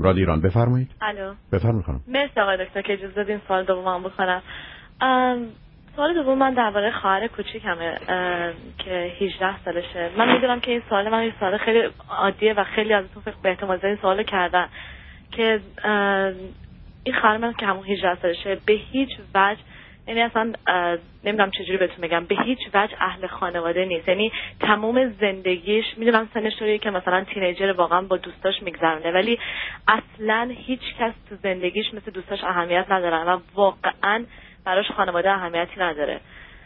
رادیو ایران. بفرمایید. الو. بفرمایید خانم. مرسی آقای دکتر که اجازه دادین سوال دومم بکنم. سوال دوم من درباره خواهر کوچیکمه که 18 سالشه. من میدونم که این سوال خیلی عادیه و خیلی ازتون فکر به احتمال این سوالو کردن که این خواهر من که همون 18 سالشه به هیچ وجه، یعنی اصلا نمیدونم چجوری بهتون بگم، به هیچ وجه اهل خانواده نیست. یعنی تمام زندگیش، میدونم سنش طوریه که مثلا تینیجر واقعا با دوستاش میگذرونه، ولی اصلا هیچ کس تو زندگیش مثل دوستاش اهمیت ندارن و واقعا براش خانواده اهمیتی نداره.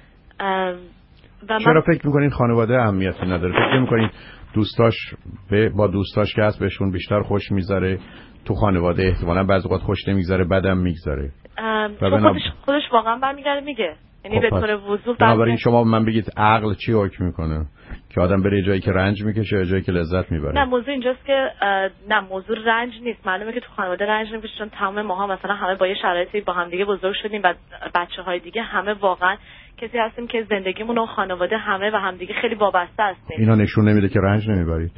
چرا فکر میکنین خانواده اهمیتی نداره؟ فکر میکنین دوستاش با دوستاش که هست بهشون بیشتر خوش میذاره، تو خانواده احتمالاً بعضی وقت خوش نمیذاره، بعدم میگذاره. خودش واقعا برمیگرده میگه، یعنی به طور وضوح. بنابراین شما من بگید عقل چی حکم میکنه که آدم بره جایی که رنج میکشه جایی که لذت میبره؟ نه موضوع اینجاست که نه موضوع رنج نیست. معلومه که تو خانواده رنج نمیکشه، چون تمام ماها مثلا همه با یه شرایطی با هم دیگه بزرگ شدیم و بچه‌های دیگه همه واقعا کسی هستیم که زندگیمون و خانواده همه و همدیگه خیلی وابسته هستیم. اینا نشون نمیده که رنج نمیبرید؟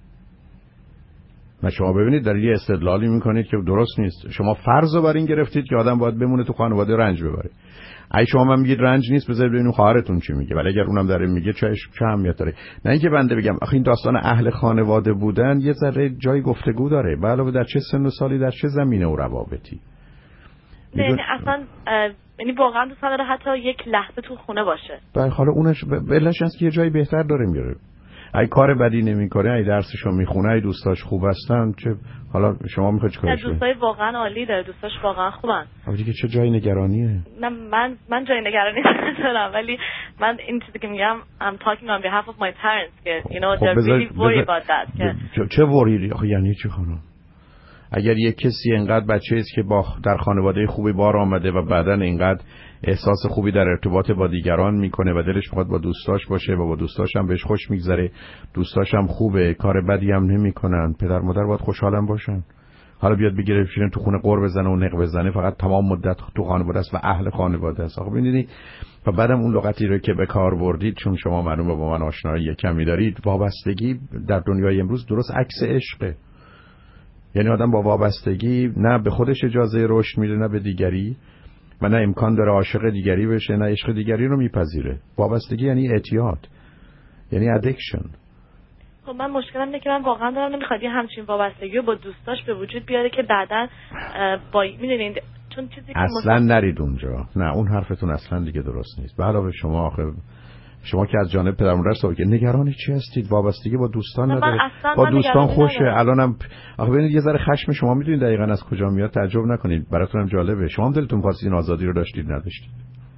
نه شما ببینید در یه استدلالی میکنید که درست نیست. شما فرض رو بر این گرفتید که آدم باید بمونه تو خانواده رنج ببره. اگه شما من میگید رنج نیست، بذارید ببینید خواهرتون چی میگه، ولی اگر اونم داره میگه چه اهمیت داره؟ نه اینکه بنده بگم آخه این داستان اهل خانواده بودن یه ذره جای گفتگو داره، به علاوه در چه سن و سالی، در چه زمینه و روابطی. یعنی اصلا یعنی واقعا دوست نداره حتی یک لحظه تو خونه باشه. بله حالا اونش علتش هست که یه جای بهتر داره میره. ای کار بدی نمیکنه، ای درسشو میخونه، ای دوستاش خوب هستن، چه حالا شما میخواید چیکارش کنید؟ دوستای واقعا عالی داره، دوستاش واقعا خوبن. آخه دیگه چه جای نگرانیه؟ نه من جای نگرانی ندارم، ولی من این چیزی که میگم I'm talking on behalf of my parents که you know they're really worried about that. چه وریدی؟ آخه یعنی چی خانم؟ اگر یک کسی اینقدر بچه‌ای است که با در خانواده خوبی بار آمده و بعداً اینقدر احساس خوبی در ارتباط با دیگران میکنه و دلش میخواد با دوستاش باشه و با دوستاش هم بهش خوش میگذره، دوستاش هم خوبه، کار بدی هم نمیکنن، پدر مادر باید خوشحالم باشن. حالا بیاد بگیره بشینه تو خونه قر بزنه و نق بزنه، فقط تمام مدت تو خانواده است و اهل خانواده است. آخه ببینید و بعدم اون لغتی رو که به کار بردید، چون شما معلومه با من آشنایی کمی دارید، وابستگی در دنیای امروز درست عکس عشقه. یعنی آدم با وابستگی نه به خودش اجازه رشد میده نه به دیگری، و نه امکان داره عاشق دیگری بشه نه عشق دیگری رو میپذیره. وابستگی یعنی اعتیاد، یعنی ادکشن. خب من مشکلم اینه که من واقعا دارم نمیخواد یه همچین وابستگی رو با دوستاش به وجود بیاره که بعداً میدونید چون چیزی که اصلا نرید اونجا. نه اون حرفتون اصلا دیگه درست نیست. به علاوه شما که از جانب پدر مادر صحبت که نگران چی هستید؟ وابستگی با دوستان نداره، با دوستان خوشه. الانم آخه ببینید یه ذره خشم شما میدونید دقیقاً از کجا میاد، تعجب نکنید، براتونم جالبه. شما هم دلتون خواستید این آزادی رو داشتید نداشتید،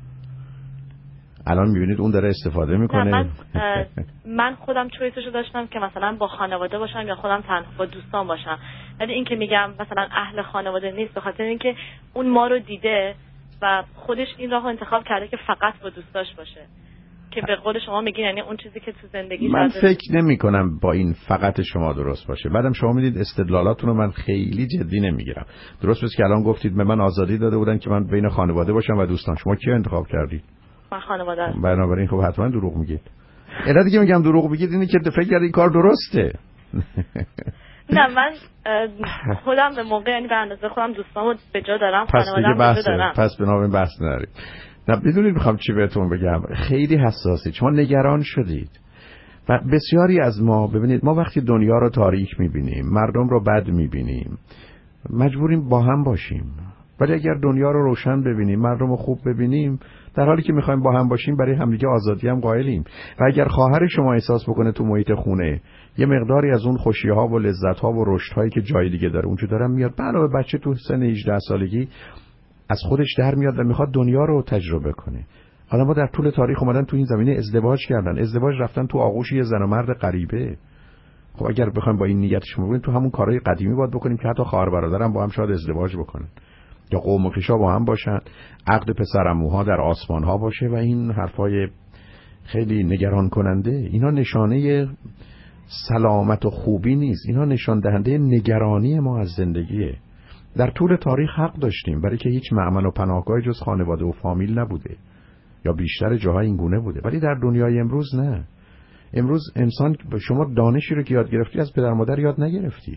الان میبینید اون داره استفاده میکنه. من خودم چویسشو داشتم که مثلا با خانواده باشم یا خودم تنها با دوستان باشم، ولی این که میگم مثلا اهل خانواده نیست به خاطر اینکه اون ما رو دیده و خودش این راهو انتخاب کرده که فقط با دوستاش باشه، که به قول شما میگین یعنی اون چیزی که تو زندگی من فکر نمی کنم با این فقط شما درست باشه. بعدم شما میدید استدلالاتون رو من خیلی جدی نمیگیرم. درست بود که الان گفتید به من آزادی داده بودن که من بین خانواده باشم و دوستان. شما کی انتخاب کردید؟ من خانواده هستم. بنابراین خب حتما دروغ میگید. علت دیگه میگم دروغ میگید اینه که فکر کردید این کار درسته. نه من خودم به موقع یعنی به اندازه خودم دوستامو به جا دارم، خانواده‌ام به جا دارم. پس بنابراین بحث نرید. نه بدونید میخوام چی بهتون بگم، خیلی حساسید، شما نگران شدید و بسیاری از ما ببینید ما وقتی دنیا رو تاریک میبینیم، مردم رو بد میبینیم، مجبوریم با هم باشیم. ولی اگر دنیا رو روشن ببینیم، مردم رو خوب ببینیم، در حالی که میخوایم با هم باشیم برای همدیگه آزادی هم قائلیم. و اگر خواهر شما احساس بکنه تو محیط خونه یه مقداری از اون خوشی‌ها و لذت‌ها و رشدهایی که جای دیگه داره اونجا دارن میاد، علاوه بچه تو سن 18 سالگی از خودش در میاد و میخواد دنیا رو تجربه کنه. حالا ما در طول تاریخ اومدن تو این زمینه ازدواج کردن، ازدواج رفتن تو آغوش یه زن و مرد غریبه. خب اگر بخوایم با این نیتش بکنیم تو همون کارهای قدیمی باید بکنیم که حتی خواهر برادرم با هم شاید ازدواج بکنن یا قوم و خویشا با هم باشن، عقد پسرعموها در آسمان ها باشه و این حرفای خیلی نگران کننده. اینا نشانه سلامت و خوبی نیست، اینا نشان دهنده نگرانی ما از زندگیه. در طول تاریخ حق داشتیم برای که هیچ مأمن و پناهگاهی جز خانواده و فامیل نبوده یا بیشتر جاها این گونه بوده، ولی در دنیای امروز نه. امروز انسان شما دانشی رو که یاد گرفتی از پدر مادر یاد نگرفتی.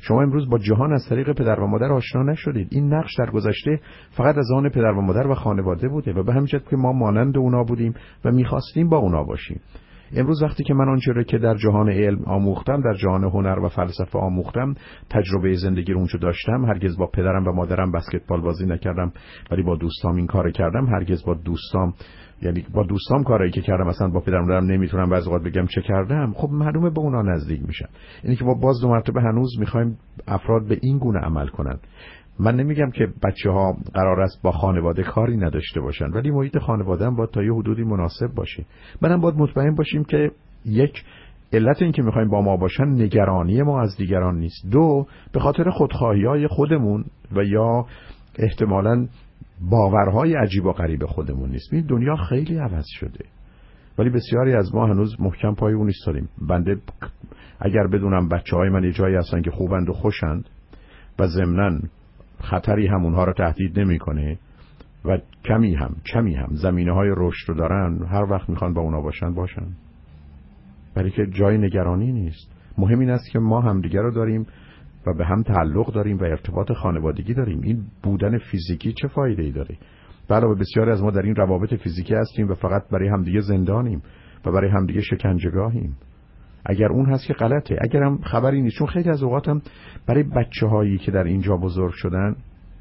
شما امروز با جهان از طریق پدر و مادر آشنا نشدید. این نقش در گذشته فقط از آن پدر و مادر و خانواده بوده و به همین جهت که ما مانند اونا بودیم و می‌خواستیم با اونا باشیم. امروز وقتی که من آنچه را که در جهان علم آموختم، در جهان هنر و فلسفه آموختم، تجربه زندگی رو اونجا داشتم، هرگز با پدرم و مادرم بسکتبال بازی نکردم ولی با دوستام این کارو کردم، هرگز با دوستام، یعنی با دوستام کاری که کردم مثلا با پدرم مادرم نمیتونم بعضی وقت بگم چه کردم، خب معلومه به اونا نزدیک میشم. اینی که ما باز دو مرتبه هنوز میخوایم افراد به این گونه عمل کنن. من نمیگم که بچه‌ها قرار است با خانواده کاری نداشته باشن، ولی محیط خانواده هم باید تا یه حدودی مناسب باشه. منم باید مطمئن باشیم که یک، علت این که میخوایم با ما باشن نگرانی ما از دیگران نیست. دو، به خاطر خودخواهی‌های خودمون و یا احتمالاً باورهای عجیب و غریب خودمون نیست. این دنیا خیلی عوض شده ولی بسیاری از ما هنوز محکم پای اون ایستادیم. بنده اگر بدونم بچه‌های من یه جایی هستن که خوبند و خوشند و ضمناً خطری هم اونها رو تهدید نمی‌کنه و کمی هم زمینه‌های رشد رو دارن، هر وقت میخوان با اونا باشن. برای که جای نگرانی نیست. مهم این است که ما همدیگه رو داریم و به هم تعلق داریم و ارتباط خانوادگی داریم. این بودن فیزیکی چه فایده‌ای داره؟ علاوه بسیاری از ما در این روابط فیزیکی هستیم و فقط برای همدیگه زندانیم و برای همدیگه شکنجهگاهیم. اگر اون هست که غلطه، اگرم خبری نیست. چون خیلی از اوقاتم برای بچه‌هایی که در اینجا بزرگ شدن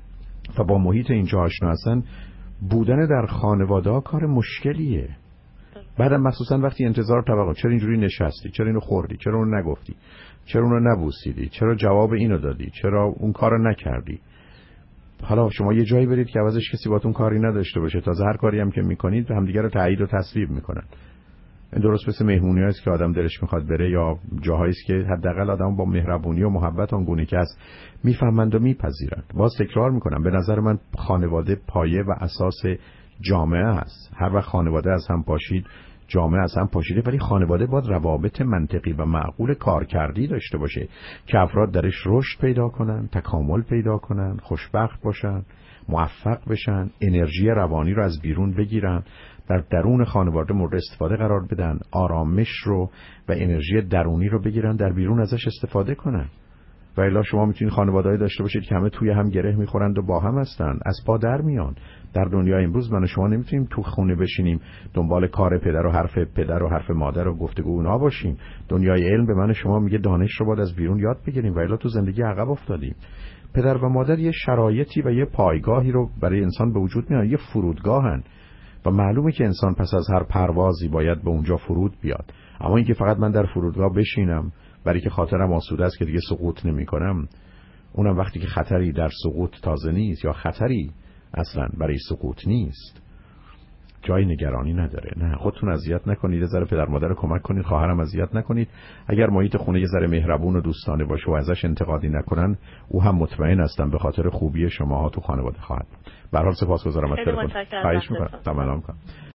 و با محیط اینجا آشنا هستن، بودن در خانواده کار مشکلیه. بعدم مخصوصا وقتی انتظار توقع، چرا اینجوری نشستی، چرا اینو خوردی، چرا اونو نگفتی، چرا اونو نبوسیدی، چرا جواب اینو دادی، چرا اون کارو نکردی. حالا شما یه جایی برید که عوضش کسی باهاتون کاری نداشته باشه، تازه هر کاری هم که میکنید همدیگه رو تایید و تصویب میکنن. این درست مثل مهمونی هست که آدم دلش میخواد بره، یا جاهایی است که حداقل آدم با مهربونی و محبت آنگونه که است میفهمند و میپذیرند. باز تکرار میکنم، به نظر من خانواده پایه و اساس جامعه است. هر وقت خانواده از هم پاشید، جامعه از هم پاشیده. ولی خانواده باید روابط منطقی و معقول کارکردی داشته باشه که افراد درش رشد پیدا کنن، تکامل پیدا کنن، خوشبخت باشن، موفق بشن، انرژی روانی رو از بیرون بگیرن، در درون خانواده مورد استفاده قرار بدن، آرامش رو و انرژی درونی رو بگیرن، در بیرون ازش استفاده کنن. و الا شما میتونید خانواده‌ای داشته باشید که همه توی هم گره میخورند و با هم هستن، از پا در میان. در دنیای امروز من و شما نمیتونیم تو خونه بشینیم دنبال کار پدر و حرف پدر و حرف مادر و گفتگو اونها باشیم. دنیای علم به من و شما میگه دانش رو باید از بیرون یاد بگیریم، و الا تو زندگی عقب افتادیم. پدر و مادر یه شرایطی و یه پایگاهی رو برای انسان به وجود میارن، یه فرودگاهن و معلومه که انسان پس از هر پروازی باید به اونجا فرود بیاد. اما اینکه فقط من در فرودگاه بشینم برای که خاطرم آسوده است که دیگه سقوط نمی‌کنم، اونم وقتی که خطری در سقوط تازه نیست یا خطری اصلا برای سقوط نیست، جای نگرانی نداره. نه، خودتون اذیت نکنید، یه ذره پدر مادر رو کمک کنید، خواهرم اذیت نکنید. اگر محیط خونه یه ذره مهربون و دوستانه باشه و ازش انتقادی نکنن، او هم مطمئن هستم به خاطر خوبی شماها تو خانواده خواهد بود. به هر حال سپاسگزارم از تلفن. خواهش می‌کنم. تمام کنم.